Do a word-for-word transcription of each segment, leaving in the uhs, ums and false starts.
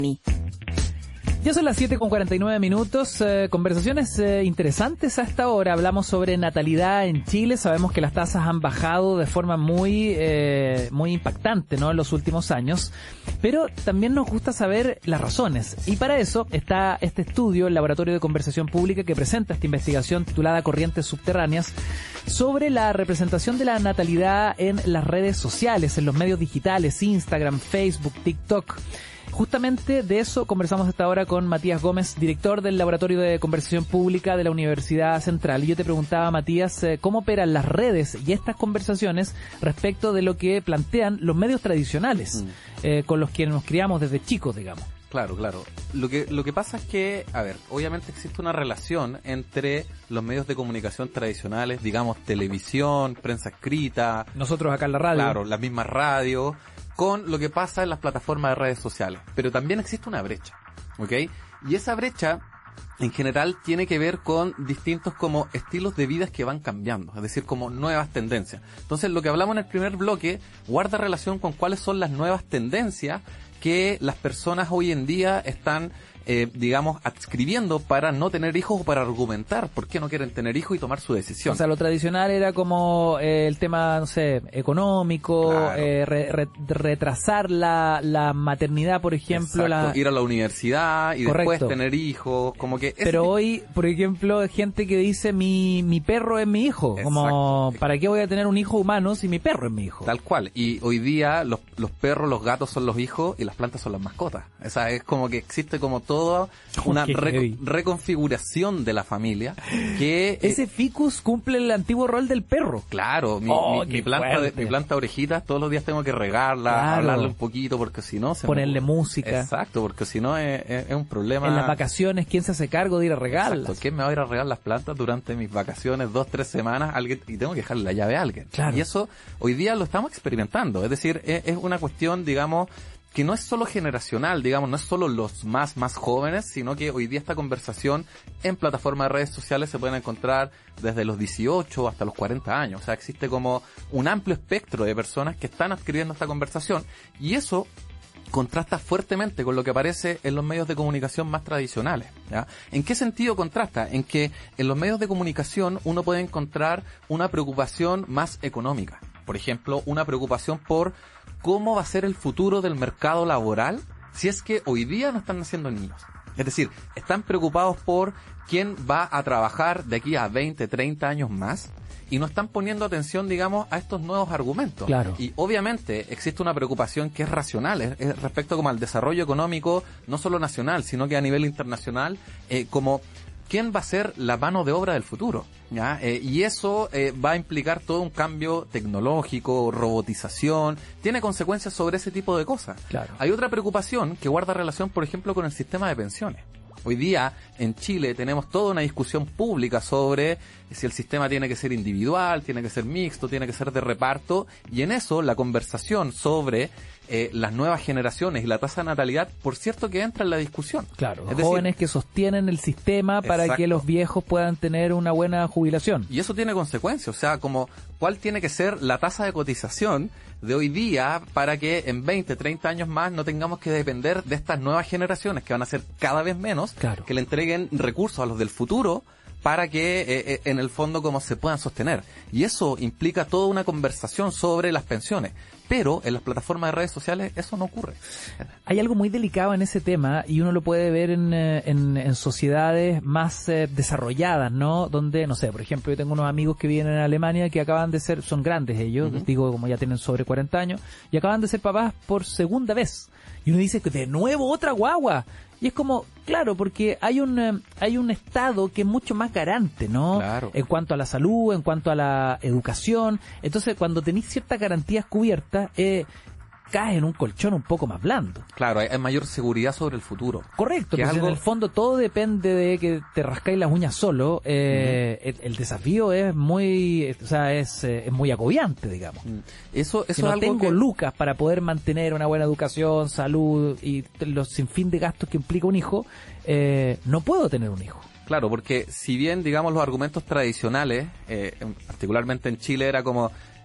Ya son las siete con cuarenta y nueve minutos, eh, conversaciones eh, interesantes a esta hora. Hablamos sobre natalidad en Chile. Sabemos que las tasas han bajado de forma muy eh, muy impactante, ¿no?, en los últimos años, pero también nos gusta saber las razones, y para eso está este estudio, el Laboratorio de Conversación Pública, que presenta esta investigación titulada Corrientes Subterráneas sobre la representación de la natalidad en las redes sociales, en los medios digitales, Instagram, Facebook, TikTok. Justamente de eso conversamos hasta ahora con Matías Gómez, director del Laboratorio de Conversación Pública de la Universidad Central. Y yo te preguntaba, Matías, ¿cómo operan las redes y estas conversaciones respecto de lo que plantean los medios tradicionales, mm. eh, con los que nos criamos desde chicos, digamos? Claro, claro. Lo que lo que pasa es que, a ver, obviamente existe una relación entre los medios de comunicación tradicionales, digamos, televisión, prensa escrita. Nosotros acá en la radio. Claro, las mismas radios, con lo que pasa en las plataformas de redes sociales. Pero también existe una brecha, ¿ok? Y esa brecha, en general, tiene que ver con distintos como estilos de vida que van cambiando, es decir, como nuevas tendencias. Entonces, lo que hablamos en el primer bloque guarda relación con cuáles son las nuevas tendencias que las personas hoy en día están, eh, digamos, adscribiendo para no tener hijos o para argumentar por qué no quieren tener hijos y tomar su decisión. O sea, lo tradicional era como eh, el tema, no sé, económico, claro. eh, re, re, retrasar la, la maternidad, por ejemplo. La... Ir a la universidad y Correcto. Después tener hijos, como que... Pero tipo... hoy, por ejemplo, gente que dice, mi, mi perro es mi hijo. Exacto. Como, ¿para qué voy a tener un hijo humano si mi perro es mi hijo? Tal cual. Y hoy día los, los perros, los gatos son los hijos y las plantas son las mascotas. O sea, es como que existe como toda una re, reconfiguración de la familia que... Ese eh, ficus cumple el antiguo rol del perro. Claro, mi, oh, mi, mi planta de, mi planta orejitas todos los días tengo que regarla, claro. hablarle un poquito porque si no... se Ponerle me... música. Exacto, porque si no es, es, es un problema... En las vacaciones, ¿quién se hace cargo de ir a regarlas? Exacto, ¿quién me va a ir a regar las plantas durante mis vacaciones, dos, tres semanas? Alguien, y tengo que dejarle la llave a alguien. Claro. Y eso hoy día lo estamos experimentando. Es decir, es, es una cuestión, digamos... que no es solo generacional, digamos, no es solo los más, más jóvenes, sino que hoy día esta conversación en plataformas de redes sociales se pueden encontrar desde los dieciocho hasta los cuarenta años. O sea, existe como un amplio espectro de personas que están adquiriendo esta conversación y eso contrasta fuertemente con lo que aparece en los medios de comunicación más tradicionales, ¿ya? ¿En qué sentido contrasta? En que en los medios de comunicación uno puede encontrar una preocupación más económica. Por ejemplo, una preocupación por cómo va a ser el futuro del mercado laboral si es que hoy día no están naciendo niños. Es decir, están preocupados por quién va a trabajar de aquí a veinte, treinta años más y no están poniendo atención, digamos, a estos nuevos argumentos. Claro. Y obviamente existe una preocupación que es racional, es, es respecto como al desarrollo económico, no solo nacional, sino que a nivel internacional, eh, como... ¿quién va a ser la mano de obra del futuro? ¿Ya? Eh, y eso eh, va a implicar todo un cambio tecnológico, robotización, tiene consecuencias sobre ese tipo de cosas. Claro. Hay otra preocupación que guarda relación, por ejemplo, con el sistema de pensiones. Hoy día, en Chile, tenemos toda una discusión pública sobre si el sistema tiene que ser individual, tiene que ser mixto, tiene que ser de reparto, y en eso la conversación sobre eh, las nuevas generaciones y la tasa de natalidad, por cierto que entra en la discusión. Claro, es jóvenes decir, que sostienen el sistema para exacto. que los viejos puedan tener una buena jubilación. Y eso tiene consecuencias, o sea, como cuál tiene que ser la tasa de cotización de hoy día para que en veinte, treinta años más no tengamos que depender de estas nuevas generaciones que van a ser cada vez menos, claro. que le entreguen recursos a los del futuro para que eh, en el fondo como se puedan sostener. Y eso implica toda una conversación sobre las pensiones. Pero en las plataformas de redes sociales eso no ocurre. Hay algo muy delicado en ese tema y uno lo puede ver en, en, en sociedades más eh, desarrolladas, ¿no? Donde, no sé, por ejemplo, yo tengo unos amigos que viven en Alemania que acaban de ser, son grandes ellos, uh-huh. digo, como ya tienen sobre cuarenta años, y acaban de ser papás por segunda vez. Y uno dice que de nuevo otra guagua. Y es como, claro, porque hay un eh, hay un Estado que es mucho más garante, ¿no? Claro. En cuanto a la salud, en cuanto a la educación. Entonces, cuando tenéis ciertas garantías cubiertas, eh, caes en un colchón un poco más blando. Claro, hay, hay mayor seguridad sobre el futuro. Correcto, que pues algo... en el fondo todo depende de que te rascáis las uñas solo. Eh, uh-huh. el, el desafío es muy, o sea, es, eh, es muy agobiante, digamos. Eso, eso si no es algo tengo que... lucas para poder mantener una buena educación, salud y los sinfín de gastos que implica un hijo, eh, no puedo tener un hijo. Claro, porque si bien, digamos, los argumentos tradicionales, eh, particularmente en Chile, era como...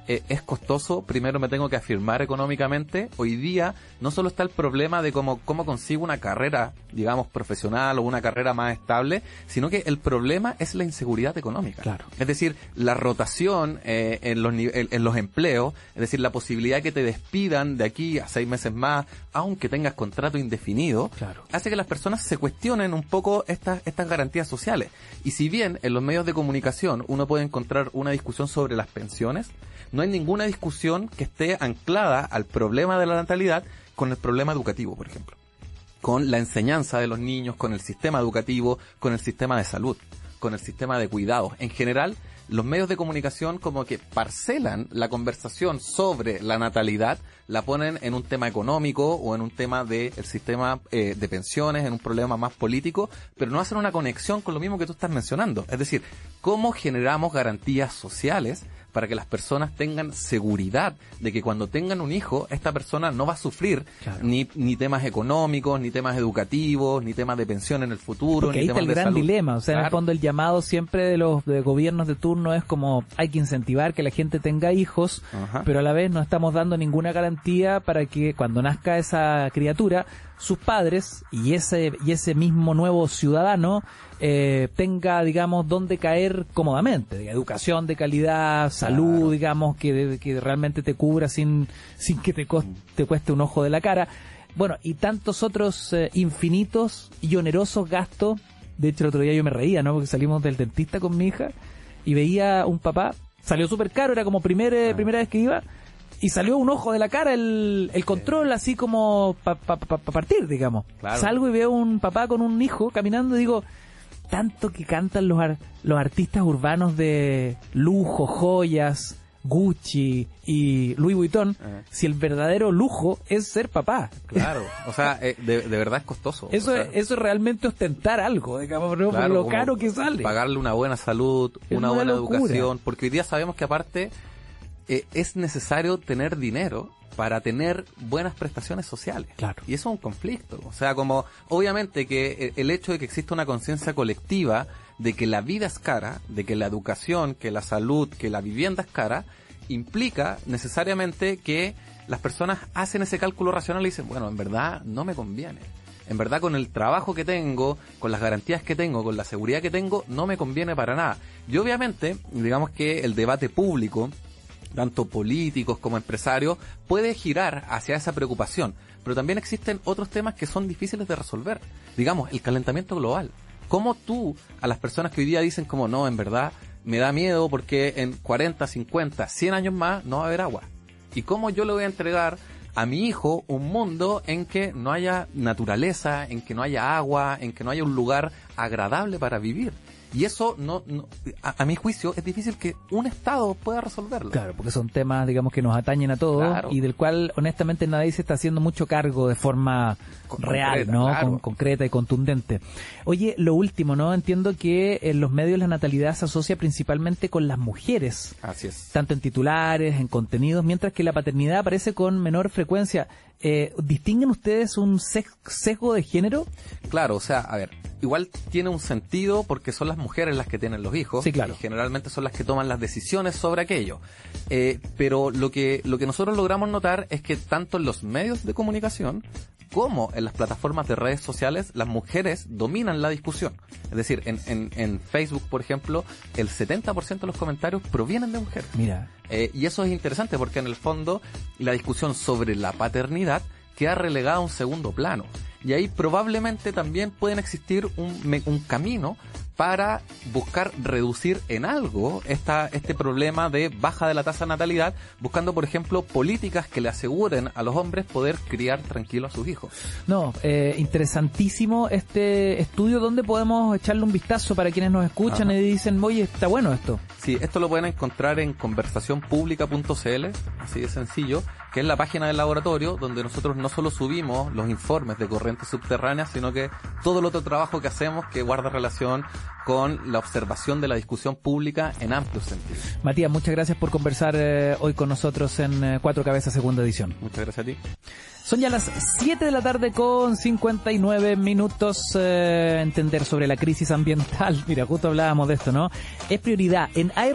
eh, es costoso, primero me tengo que afirmar económicamente. Hoy día no solo está el problema de cómo, cómo consigo una carrera, digamos, profesional o una carrera más estable, sino que el problema es la inseguridad económica. Claro. Es decir, la rotación eh, en, los, en, en los empleos, es decir, la posibilidad que te despidan de aquí a seis meses más, aunque tengas contrato indefinido, claro, hace que las personas se cuestionen un poco estas, estas garantías sociales. Y si bien en los medios de comunicación uno puede encontrar una discusión sobre las pensiones, no hay ninguna discusión que esté anclada al problema de la natalidad con el problema educativo, por ejemplo, con la enseñanza de los niños, con el sistema educativo, con el sistema de salud, con el sistema de cuidados. En general, los medios de comunicación como que parcelan la conversación sobre la natalidad, la ponen en un tema económico o en un tema del sistema eh, de pensiones, en un problema más político, pero no hacen una conexión con lo mismo que tú estás mencionando. Es decir, ¿cómo generamos garantías sociales para que las personas tengan seguridad de que cuando tengan un hijo, esta persona no va a sufrir claro. ni, ni temas económicos, ni temas educativos, ni temas de pensión en el futuro, porque ni ahí temas está el de gran salud. dilema, o sea, claro. en el fondo el llamado siempre de los de gobiernos de turno es como hay que incentivar que la gente tenga hijos, Ajá. pero a la vez no estamos dando ninguna garantía para que cuando nazca esa criatura, sus padres y ese y ese mismo nuevo ciudadano eh, tenga, digamos, donde caer cómodamente, educación de calidad, salud, claro. digamos, que, que realmente te cubra sin sin que te, coste, te cueste un ojo de la cara. Bueno, y tantos otros eh, infinitos y onerosos gastos. De hecho, el otro día yo me reía, ¿no? Porque salimos del dentista con mi hija y veía un papá, salió súper caro, era como primer, eh, ah. primera vez que iba, y salió un ojo de la cara el, el control, así como para pa, pa, pa partir, digamos. Claro. Salgo y veo un papá con un hijo caminando y digo, tanto que cantan los, ar, los artistas urbanos de lujo, joyas, Gucci y Louis Vuitton, uh-huh. si el verdadero lujo es ser papá. Claro, o sea, eh, de, de verdad es costoso. Eso, o sea, es, eso es realmente ostentar algo, digamos, ¿no? Claro, por lo caro que sale. Pagarle una buena salud, es una, una buena locura. educación, porque hoy día sabemos que aparte eh, es necesario tener dinero para tener buenas prestaciones sociales. Claro. Y eso es un conflicto. O sea, como obviamente que el hecho de que exista una conciencia colectiva de que la vida es cara, de que la educación, que la salud, que la vivienda es cara, implica necesariamente que las personas hacen ese cálculo racional y dicen, bueno, en verdad no me conviene. En verdad con el trabajo que tengo, con las garantías que tengo, con la seguridad que tengo, no me conviene para nada. Y obviamente, digamos que el debate público, tanto políticos como empresarios, puede girar hacia esa preocupación. Pero también existen otros temas que son difíciles de resolver. Digamos, el calentamiento global. ¿Cómo tú, a las personas que hoy día dicen como no, en verdad me da miedo porque en cuarenta, cincuenta, cien años más no va a haber agua? ¿Y cómo yo le voy a entregar a mi hijo un mundo en que no haya naturaleza, en que no haya agua, en que no haya un lugar agradable para vivir? Y eso, no, no a, a mi juicio, es difícil que un Estado pueda resolverlo. Claro, porque son temas, digamos, que nos atañen a todos, claro. y del cual, honestamente, nadie se está haciendo mucho cargo de forma Con, real, concreta, ¿no? Claro. Con, concreta y contundente. Oye, lo último, ¿no? Entiendo que en los medios la natalidad se asocia principalmente con las mujeres. Así es. Tanto en titulares, en contenidos, mientras que la paternidad aparece con menor frecuencia. Eh, ¿Distinguen ustedes un sesgo de género? Claro, o sea, a ver, igual tiene un sentido porque son las mujeres las que tienen los hijos, sí, claro. y generalmente son las que toman las decisiones sobre aquello. Eh, pero lo que, lo que nosotros logramos notar es que tanto en los medios de comunicación como en las plataformas de redes sociales, las mujeres dominan la discusión. Es decir, en, en, en Facebook, por ejemplo, el setenta por ciento de los comentarios provienen de mujeres. Mira. Eh, y eso es interesante porque en el fondo la discusión sobre la paternidad queda relegada a un segundo plano. Y ahí probablemente también pueden existir un, un camino para buscar reducir en algo esta, este problema de baja de la tasa de natalidad, buscando, por ejemplo, políticas que le aseguren a los hombres poder criar tranquilo a sus hijos. No, eh, interesantísimo este estudio. ¿Dónde podemos echarle un vistazo para quienes nos escuchan? Ajá. Y dicen, oye, está bueno esto? Sí, esto lo pueden encontrar en conversación pública punto c l, así de sencillo, que es la página del laboratorio, donde nosotros no solo subimos los informes de corrientes subterráneas, sino que todo el otro trabajo que hacemos que guarda relación con la observación de la discusión pública en amplio sentido. Matías, muchas gracias por conversar eh, hoy con nosotros en eh, Cuatro Cabezas, segunda edición. Muchas gracias a ti. Son ya las siete de la tarde con cincuenta y nueve minutos. Eh, entender sobre la crisis ambiental. Mira, justo hablábamos de esto, ¿no? Es prioridad en